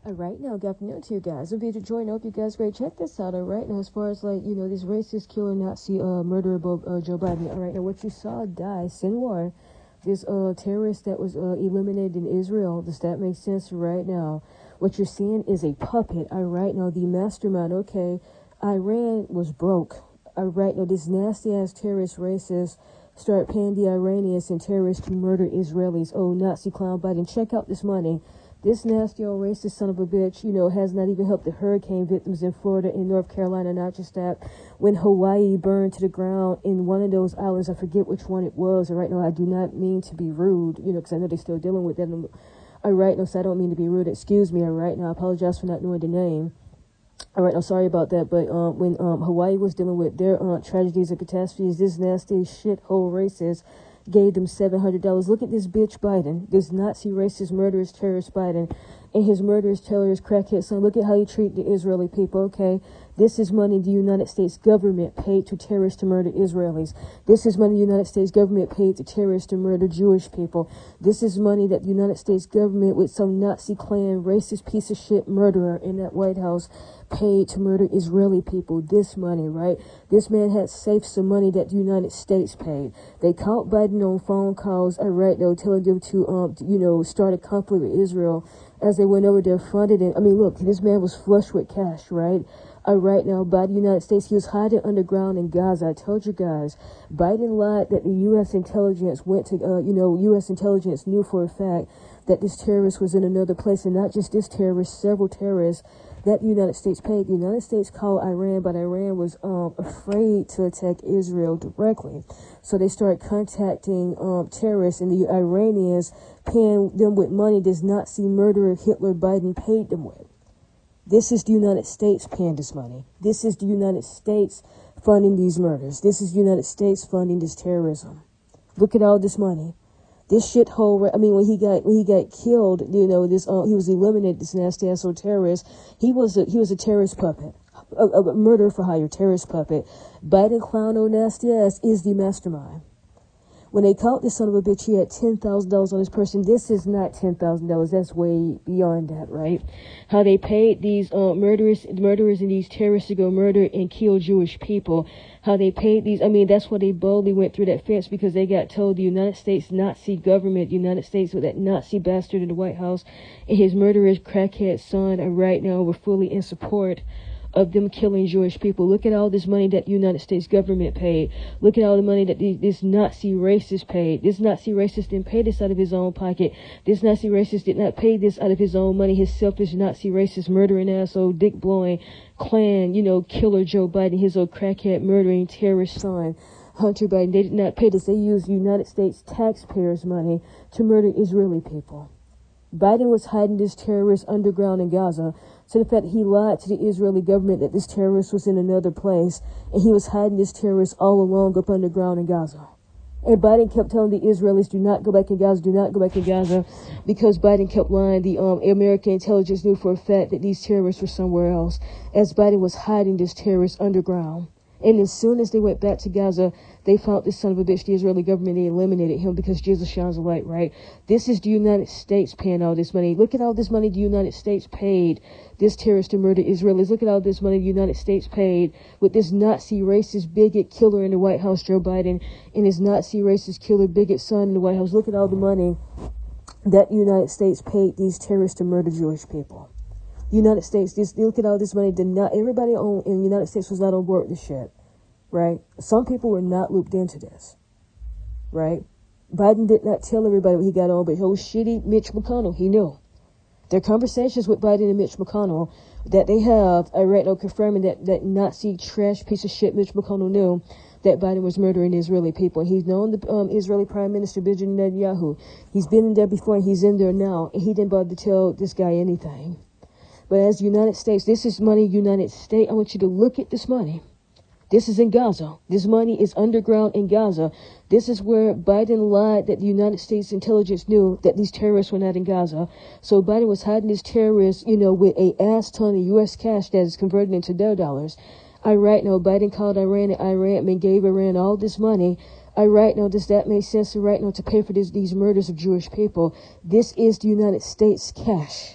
Alright, now, good afternoon to you guys. I'm Vijay Joy, and I hope you guys great. Check this out, alright? Now, as far as, like, you know, this racist, killer, Nazi, murderer, Joe Biden, alright? Now, what you saw die, Sinwar, this, terrorist that was, eliminated in Israel, does that make sense right now? What you're seeing is a puppet, alright? Now, the mastermind, okay, Iran was broke, alright? Now, this nasty-ass terrorist racist start paying the Iranians and terrorists to murder Israelis. Oh, Nazi clown Biden, check out this money. This nasty old racist son of a bitch, you know, has not even helped the hurricane victims in Florida and North Carolina. Not just that, when Hawaii burned to the ground in one of those islands, I forget which one it was. All right, no, I do not mean to be rude, you know, because I know they're still dealing with that. All right, no, so I don't mean to be rude. Excuse me, all right? Now, I apologize for not knowing the name. All right, no, sorry about that. But when Hawaii was dealing with their tragedies and catastrophes, this nasty shithole racist gave them $700. Look at this bitch Biden, this Nazi racist murderous terrorist Biden, and his murderous terrorist crackhead son. Look at how he treat the Israeli people. Okay, this is money the United States government paid to terrorists to murder Israelis. This is money the United States government paid to terrorists to murder Jewish people. This is money that the United States government, with some Nazi Klan racist piece of shit murderer in that White House, paid to murder Israeli people. This money, right? This man had saved some money that the United States paid. They caught Biden on phone calls, right, though, telling them to, you know, start a conflict with Israel as they went over there, funded it. I mean, look, this man was flush with cash, right? Right now, by the United States, he was hiding underground in Gaza. I told you guys, Biden lied that the U.S. intelligence went to, you know, U.S. intelligence knew for a fact that this terrorist was in another place, and not just this terrorist, several terrorists that the United States paid. The United States called Iran, but Iran was afraid to attack Israel directly. So they started contacting terrorists, and the Iranians paying them with money this Nazi murderer Hitler Biden paid them with. This is the United States paying this money. This is the United States funding these murders. This is the United States funding this terrorism. Look at all this money. This shithole. I mean, when he got killed, you know, this he was eliminated. This nasty asshole terrorist. He was a terrorist puppet, a murder for hire terrorist puppet. Biden clown, oh nasty ass, is the mastermind. When they caught this son of a bitch, he had $10,000 on his person. This is not $10,000. That's way beyond that, right? How they paid these murderers and these terrorists to go murder and kill Jewish people. How they paid these. I mean, that's why they boldly went through that fence, because they got told the United States Nazi government, United States with that Nazi bastard in the White House, and his murderous crackhead son are right now were fully in support of them killing Jewish people. Look at all this money that the United States government paid. Look at all the money that this Nazi racist paid. This Nazi racist didn't pay this out of his own pocket. This Nazi racist did not pay this out of his own money. His selfish Nazi racist murdering asshole, dick blowing Klan, you know, killer Joe Biden, his old crackhead murdering terrorist son, Hunter Biden. They did not pay this. They used United States taxpayers' money to murder Israeli people. Biden was hiding this terrorist underground in Gaza, to the fact he lied to the Israeli government that this terrorist was in another place, and he was hiding this terrorist all along up underground in Gaza. And Biden kept telling the Israelis, do not go back in Gaza, do not go back in Gaza, because Biden kept lying. The American intelligence knew for a fact that these terrorists were somewhere else, as Biden was hiding this terrorist underground. And as soon as they went back to Gaza, they found this son of a bitch, the Israeli government. They eliminated him because Jesus shines a light, right? This is the United States paying all this money. Look at all this money the United States paid this terrorist to murder Israelis. Look at all this money the United States paid with this Nazi racist bigot killer in the White House, Joe Biden, and his Nazi racist killer bigot son in the White House. Look at all the money that the United States paid these terrorists to murder Jewish people. United States, look at all this money. Everybody in the United States was not on board with this shit, right? Some people were not looped into this, right? Biden did not tell everybody what he got on, but old shitty Mitch McConnell, he knew. Their conversations with Biden and Mitch McConnell that they have, right now, confirming that Nazi trash piece of shit Mitch McConnell knew that Biden was murdering Israeli people. And he's known the Israeli Prime Minister Benjamin Netanyahu. He's been in there before, and he's in there now, and he didn't bother to tell this guy anything. But as the United States, this is money, United States. I want you to look at this money. This is in Gaza. This money is underground in Gaza. This is where Biden lied that the United States intelligence knew that these terrorists were not in Gaza. So Biden was hiding these terrorists, you know, with a ass ton of U.S. cash that is converted into their dollars. Right now, Biden called Iran, and Iran gave Iran all this money. Right now, does that make sense? Right now, to pay for these murders of Jewish people. This is the United States cash.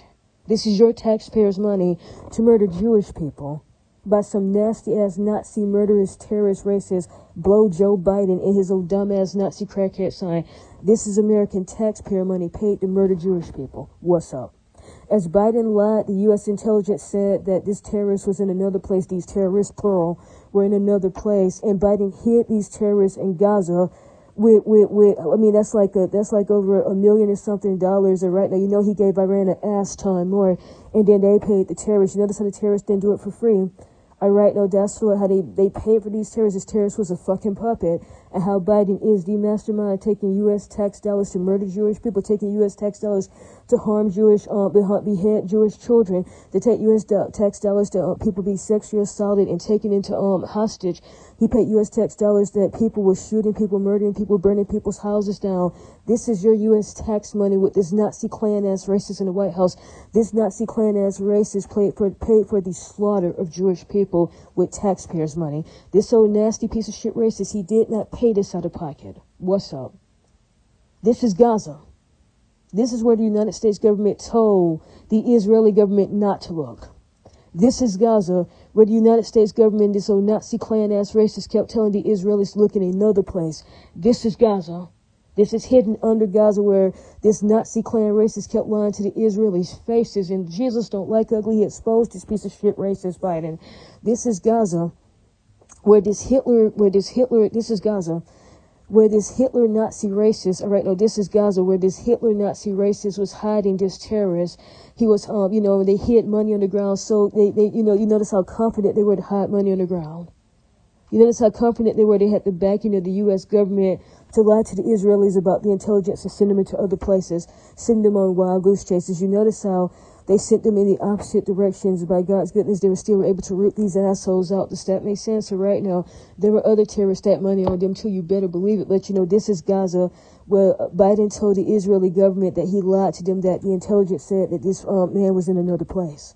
This is your taxpayers' money to murder Jewish people by some nasty-ass Nazi murderous terrorist racist blow Joe Biden and his old dumb-ass Nazi crackhead sign. This is American taxpayer money paid to murder Jewish people. What's up? As Biden lied, the U.S. intelligence said that this terrorist was in another place. These terrorists, plural, were in another place, and Biden hid these terrorists in Gaza. I mean, that's like over $1 million and something dollars. And right now, you know, he gave Iran an ass ton more, and then they paid the terrorists. You notice how the terrorists didn't do it for free. All right, no, that's how they paid for these terrorists. This terrorist was a fucking puppet, and how Biden is the mastermind taking U.S. tax dollars to murder Jewish people, taking U.S. tax dollars to harm behead Jewish children, to take U.S. tax dollars to people be sexually assaulted and taken into hostage. He paid U.S. tax dollars that people were shooting people, murdering people, burning people's houses down. This is your U.S. tax money with this Nazi Klan-ass racist in the White House. This Nazi Klan-ass racist paid for the slaughter of Jewish people with taxpayers' money. This old nasty piece of shit racist, he did not pay this out of pocket. What's up? This is Gaza. This is where the United States government told the Israeli government not to look. This is Gaza, where the United States government, this old Nazi Klan-ass racist, kept telling the Israelis to look in another place. This is Gaza. This is hidden under Gaza, where this Nazi Klan racist kept lying to the Israelis' faces. And Jesus don't like ugly. He exposed this piece of shit racist Biden. This is Gaza, this is Gaza, where this Hitler Nazi racist, all right, no, this is Gaza, where this Hitler Nazi racist was hiding this terrorist. He was, they hid money on the ground, so you notice how confident they were to hide money on the ground. You notice how confident they were. They had the backing of the U.S. government to lie to the Israelis about the intelligence and send them into other places, send them on wild goose chases. You notice how they sent them in the opposite directions. By God's goodness, they were still able to root these assholes out. Does that make sense? So right now, there were other terrorists that money on them too. You better believe it. Let you know, this is Gaza, where Biden told the Israeli government that he lied to them, that the intelligence said that this man was in another place.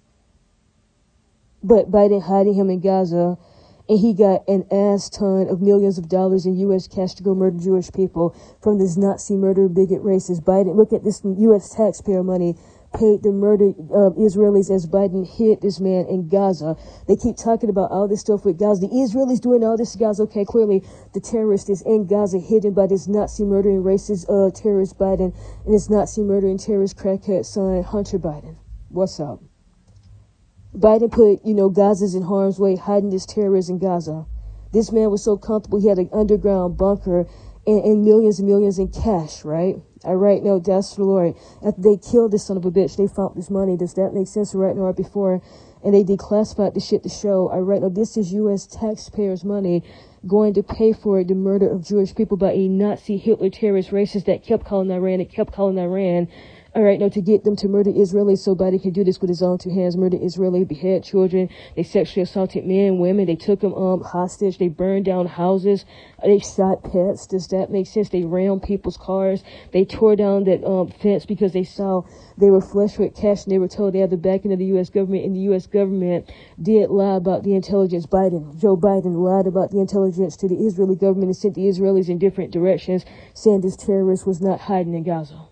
But Biden hiding him in Gaza, and he got an ass ton of millions of dollars in U.S. cash to go murder Jewish people from this Nazi murder bigot racist. Biden, look at this U.S. taxpayer money paid to murder Israelis as Biden hid this man in Gaza. They keep talking about all this stuff with Gaza. The Israelis doing all this to Gaza. Okay, clearly the terrorist is in Gaza, hidden by this Nazi murdering racist terrorist Biden and this Nazi murdering terrorist crackhead son Hunter Biden. What's up? Biden put, Gaza's in harm's way, hiding this terrorist in Gaza. This man was so comfortable, he had an underground bunker and millions in cash, right? All right, no, that's the Lord. After they killed this son of a bitch, they found this money. Does that make sense? Right now, right before, and they declassified the shit to show. All right, now this is U.S. taxpayers' money going to pay for the murder of Jewish people by a Nazi Hitler terrorist racist that kept calling Iran. All right, now to get them to murder Israelis so Biden can do this with his own two hands, murder Israeli, behead children. They sexually assaulted men, women. They took them hostage. They burned down houses. They shot pets. Does that make sense? They rammed people's cars. They tore down that fence because they saw they were flush with cash and they were told they had the backing of the U.S. government, and the U.S. government did lie about the intelligence. Joe Biden lied about the intelligence to the Israeli government and sent the Israelis in different directions, saying this terrorist was not hiding in Gaza.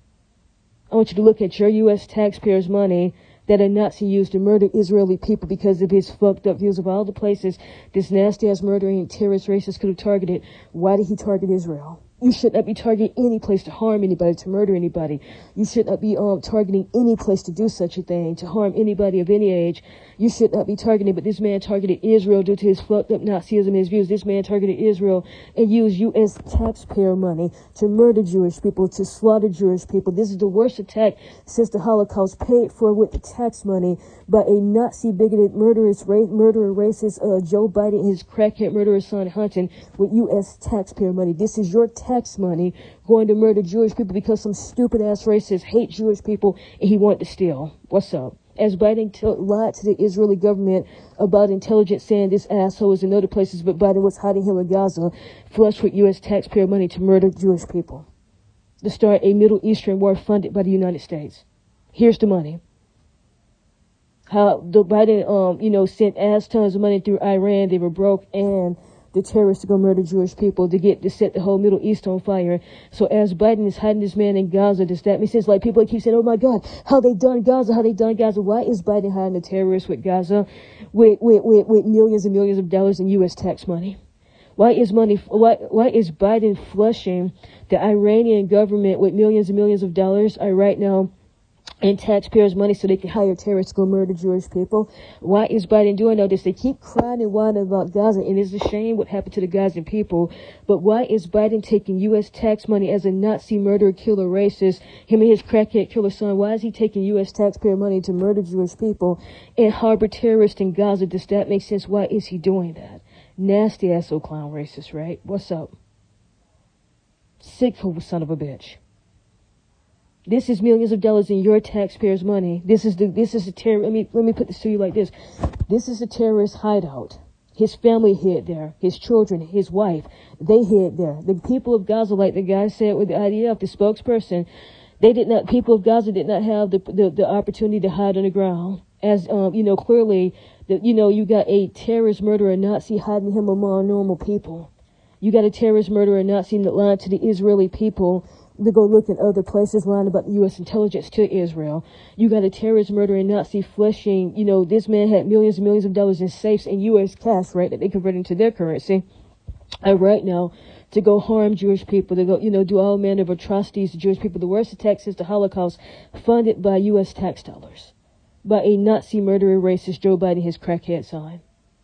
I want you to look at your U.S. taxpayers' money that a Nazi used to murder Israeli people because of his fucked up views of all the places this nasty-ass murdering terrorist racist could have targeted. Why did he target Israel? You should not be targeting any place to harm anybody, to murder anybody. You should not be targeting any place to do such a thing, to harm anybody of any age. You should not be targeting, but this man targeted Israel due to his fucked up Nazism and his views. This man targeted Israel and used U.S. taxpayer money to murder Jewish people, to slaughter Jewish people. This is the worst attack since the Holocaust, paid for with the tax money by a Nazi bigoted murderer racist Joe Biden and his crackhead murderer son Hunter with U.S. taxpayer money. This is your tax money going to murder Jewish people because some stupid ass racist hate Jewish people and he wanted to steal. What's up? As Biden lied to the Israeli government about intelligence, saying this asshole was in other places, but Biden was hiding him in Gaza, flushed with U.S. taxpayer money to murder Jewish people, to start a Middle Eastern war funded by the United States. Here's the money. How the Biden, sent ass tons of money through Iran. They were broke, and the terrorists to go murder Jewish people to set the whole Middle East on fire. So as Biden is hiding this man in Gaza, does that make sense? Like people keep saying, oh my God, how they done Gaza? Why is Biden hiding the terrorists with Gaza with millions and millions of dollars in U.S. tax money? Why is Biden flushing the Iranian government with millions and millions of dollars right now in taxpayers' money so they can hire terrorists to go murder Jewish people? Why is Biden doing all this? They keep crying and whining about Gaza, and it's a shame what happened to the Gazan people. But why is Biden taking U.S. tax money as a Nazi murderer, killer, racist, him and his crackhead killer son? Why is he taking U.S. taxpayer money to murder Jewish people and harbor terrorists in Gaza? Does that make sense? Why is he doing that? Nasty asshole clown racist, right? What's up? Sick son of a bitch. This is millions of dollars in your taxpayers' money. This is a terror. Let me put this to you like this. This is a terrorist hideout. His family hid there. His children, his wife, they hid there. The people of Gaza, like the guy said with the IDF, the spokesperson, people of Gaza did not have the opportunity to hide on the ground. As, clearly, you got a terrorist murderer, Nazi hiding him among normal people. You got a terrorist murderer, Nazi lying to the Israeli people to go look in other places, lying about the U.S. intelligence to Israel. You got a terrorist murdering Nazi fleshing, this man had millions and millions of dollars in safes in U.S. cash, right, that they converted into their currency. And right now, to go harm Jewish people, to go, do all manner of atrocities to Jewish people. The worst attack since the Holocaust, funded by U.S. tax dollars, by a Nazi murderer racist Joe Biden, his crackhead son.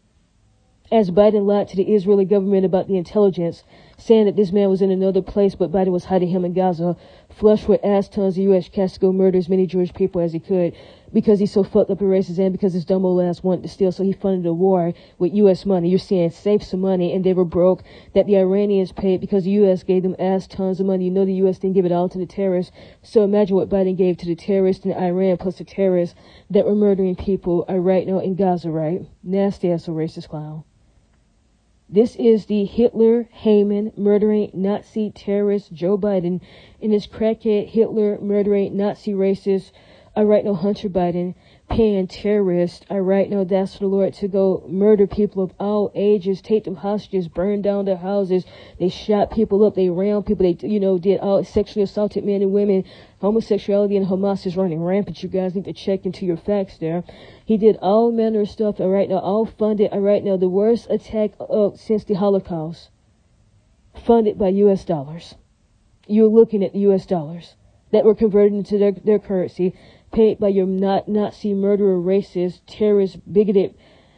As Biden lied to the Israeli government about the intelligence, saying that this man was in another place, but Biden was hiding him in Gaza, flushed with ass tons of U.S. cash to go murder as many Jewish people as he could, because he's so fucked up and racist, and because his dumb old ass wanted to steal, so he funded a war with U.S. money. You're seeing save some money, and they were broke, that the Iranians paid because the U.S. gave them ass tons of money. The U.S. didn't give it all to the terrorists. So imagine what Biden gave to the terrorists in Iran, plus the terrorists that were murdering people right now in Gaza, right? Nasty ass racist clown. This is the Hitler, Haman, murdering Nazi terrorist Joe Biden and his crackhead Hitler, murdering Nazi racist, Hunter Biden, paying terrorists, that's for the Lord, to go murder people of all ages, take them hostages, burn down their houses. They shot people up, they ran people, they, did all sexually assaulted men and women. Homosexuality and Hamas is running rampant. You guys need to check into your facts there. He did all manner of stuff, all funded, the worst attack since the Holocaust, funded by U.S. dollars. You're looking at the U.S. dollars that were converted into their currency, paid by your Nazi murderer, racist, terrorist, bigoted,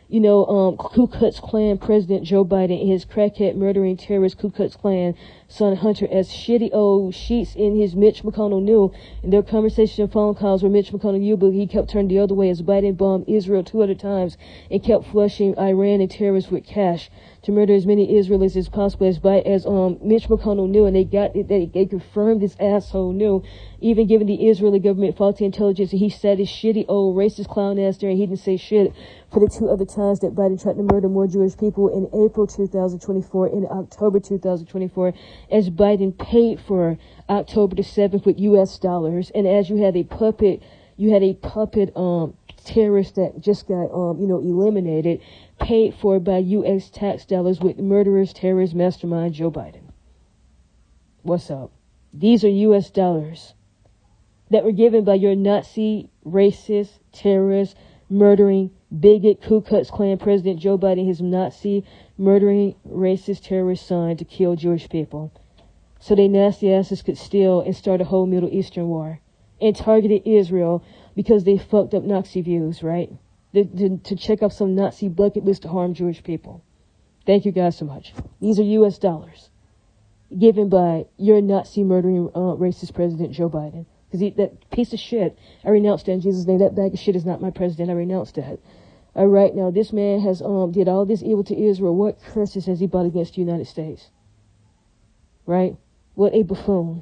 Ku Klux Klan President Joe Biden and his crackhead murdering terrorist Ku Klux Klan son Hunter, as shitty old sheets in his Mitch McConnell knew in their conversation and phone calls where Mitch McConnell knew, but he kept turning the other way as Biden bombed Israel 2 other times and kept flushing Iran and terrorists with cash to murder as many Israelis as possible, as Mitch McConnell knew, and they confirmed this asshole knew, even giving the Israeli government faulty intelligence, and he said his shitty old racist clown ass there, and he didn't say shit for the 2 other times that Biden tried to murder more Jewish people in April 2024 and October 2024, as Biden paid for October the 7th with U.S. dollars, and as you had a puppet terrorist that just got, eliminated, paid for by U.S. tax dollars with murderers, terrorist mastermind Joe Biden. What's up? These are U.S. dollars that were given by your Nazi, racist, terrorist, murdering, bigot, Ku Klux Klan President Joe Biden, his Nazi, murdering, racist, terrorist son to kill Jewish people. So they nasty asses could steal and start a whole Middle Eastern war and targeted Israel because they fucked up Nazi views, right? To check off some Nazi bucket list to harm Jewish people. Thank you guys so much. These are U.S. dollars given by your Nazi murdering racist President Joe Biden. Because that piece of shit, I renounced that in Jesus' name. That bag of shit is not my president. I renounced that. All right, now this man has did all this evil to Israel. What curses has he brought against the United States? Right? What a buffoon.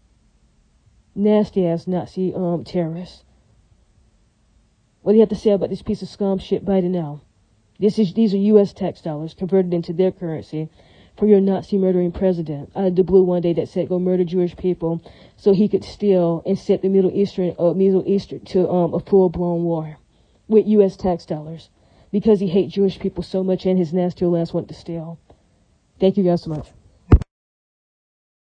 Nasty ass Nazi terrorist. What do you have to say about this piece of scum shit Biden now? These are U.S. tax dollars converted into their currency for your Nazi murdering president out of the blue one day that said go murder Jewish people so he could steal and set the Middle Eastern to a full-blown war with U.S. tax dollars because he hates Jewish people so much and his nasty old ass wanted to steal. Thank you guys so much.